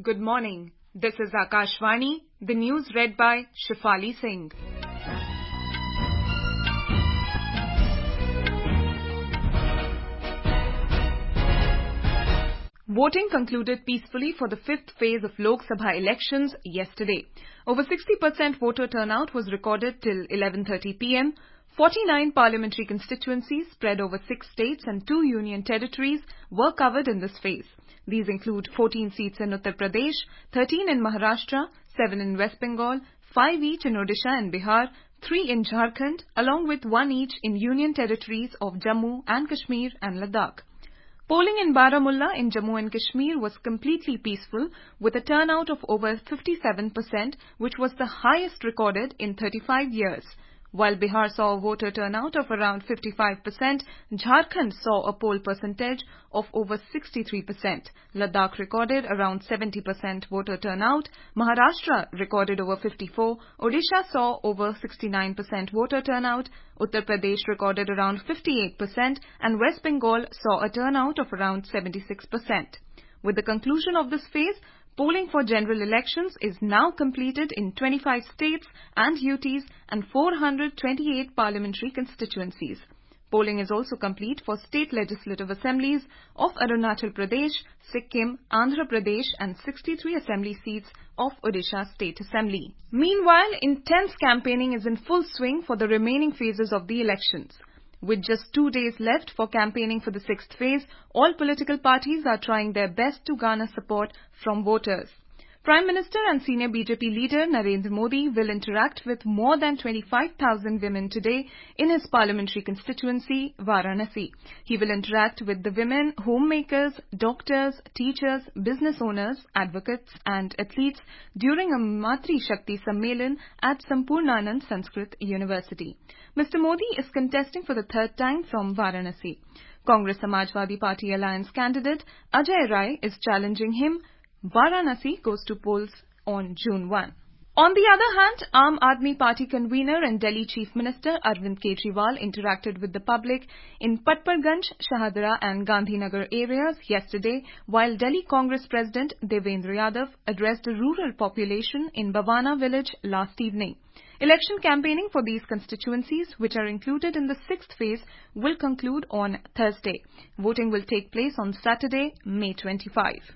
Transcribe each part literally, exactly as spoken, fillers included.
Good morning. This is Akashvani, the news read by Shifali Singh. Voting concluded peacefully for the fifth phase of Lok Sabha elections yesterday. Over sixty percent voter turnout was recorded till eleven thirty p m forty-nine parliamentary constituencies spread over six states and two union territories were covered in this phase. These include fourteen seats in Uttar Pradesh, thirteen in Maharashtra, seven in West Bengal, five each in Odisha and Bihar, three in Jharkhand, along with one each in union territories of Jammu and Kashmir and Ladakh. Polling in Baramulla in Jammu and Kashmir was completely peaceful, with a turnout of over fifty-seven percent, which was the highest recorded in thirty-five years. While Bihar saw a voter turnout of around fifty-five percent, Jharkhand saw a poll percentage of over sixty-three percent. Ladakh recorded around seventy percent voter turnout. Maharashtra recorded over fifty-four percent. Odisha saw over sixty-nine percent voter turnout. Uttar Pradesh recorded around fifty-eight percent and West Bengal saw a turnout of around seventy-six percent. With the conclusion of this phase, polling for general elections is now completed in twenty-five states and U Ts and four hundred twenty-eight parliamentary constituencies. Polling is also complete for state legislative assemblies of Arunachal Pradesh, Sikkim, Andhra Pradesh and sixty-three assembly seats of Odisha State Assembly. Meanwhile, intense campaigning is in full swing for the remaining phases of the elections. With just two days left for campaigning for the sixth phase, all political parties are trying their best to garner support from voters. Prime Minister and senior B J P leader Narendra Modi will interact with more than twenty-five thousand women today in his parliamentary constituency, Varanasi. He will interact with the women, homemakers, doctors, teachers, business owners, advocates and athletes during a Matri Shakti Sammelan at Sampurnanand Sanskrit University. Mister Modi is contesting for the third time from Varanasi. Congress Samajwadi Party alliance candidate Ajay Rai is challenging him. Varanasi goes to polls on June first. On the other hand, Aam Aadmi Party convener and Delhi Chief Minister Arvind Kejriwal interacted with the public in Patparganj, Shahdara and Gandhinagar areas yesterday, while Delhi Congress President Devendra Yadav addressed the rural population in Bavana village last evening. Election campaigning for these constituencies, which are included in the sixth phase, will conclude on Thursday. Voting will take place on Saturday, May twenty-fifth.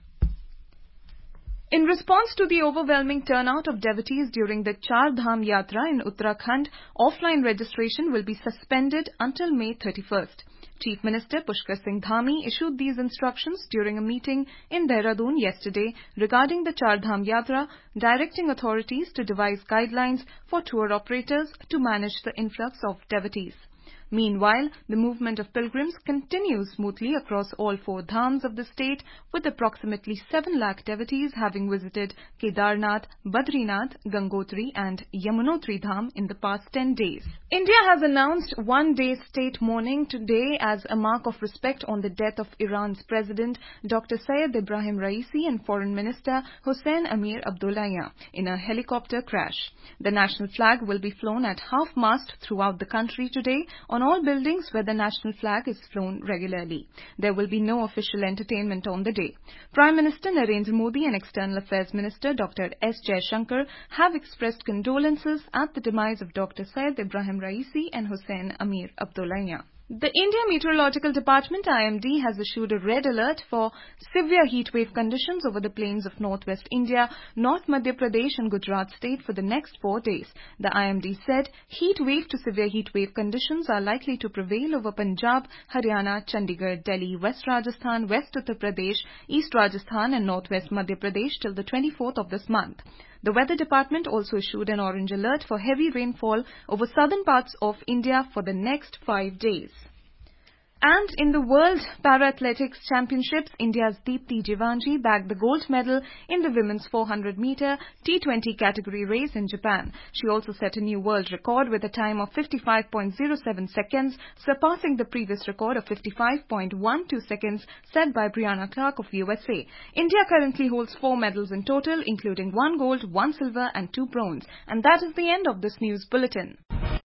In response to the overwhelming turnout of devotees during the Char Dham Yatra in Uttarakhand, offline registration will be suspended until May thirty-first. Chief Minister Pushkar Singh Dhami issued these instructions during a meeting in Dehradun yesterday regarding the Char Dham Yatra, directing authorities to devise guidelines for tour operators to manage the influx of devotees. Meanwhile, the movement of pilgrims continues smoothly across all four dhams of the state, with approximately seven lakh devotees having visited Kedarnath, Badrinath, Gangotri and Yamunotri Dham in the past ten days. India has announced one-day state mourning today as a mark of respect on the death of Iran's President Doctor Syed Ibrahim Raisi and Foreign Minister Hossein Amir Abdollahian in a helicopter crash. The national flag will be flown at half-mast throughout the country today on all buildings where the national flag is flown regularly. There will be no official entertainment on the day. Prime Minister Narendra Modi and External Affairs Minister Doctor S Jaishankar have expressed condolences at the demise of Doctor Syed Ibrahim Raisi and Hossein Amir Abdollahian. The India Meteorological Department I M D has issued a red alert for severe heatwave conditions over the plains of northwest India, North Madhya Pradesh and Gujarat state for the next four days. The I M D said heat wave to severe heat wave conditions are likely to prevail over Punjab, Haryana, Chandigarh, Delhi, West Rajasthan, West Uttar Pradesh, East Rajasthan and Northwest Madhya Pradesh till the twenty-fourth of this month. The Weather Department also issued an orange alert for heavy rainfall over southern parts of India for the next five days. And in the World Para-Athletics Championships, India's Deepti Jivanji bagged the gold medal in the women's four hundred meter T twenty category race in Japan. She also set a new world record with a time of fifty-five point zero seven seconds, surpassing the previous record of fifty-five point one two seconds set by Brianna Clark of U S A. India currently holds four medals in total, including one gold, one silver and two bronze. And that is the end of this news bulletin.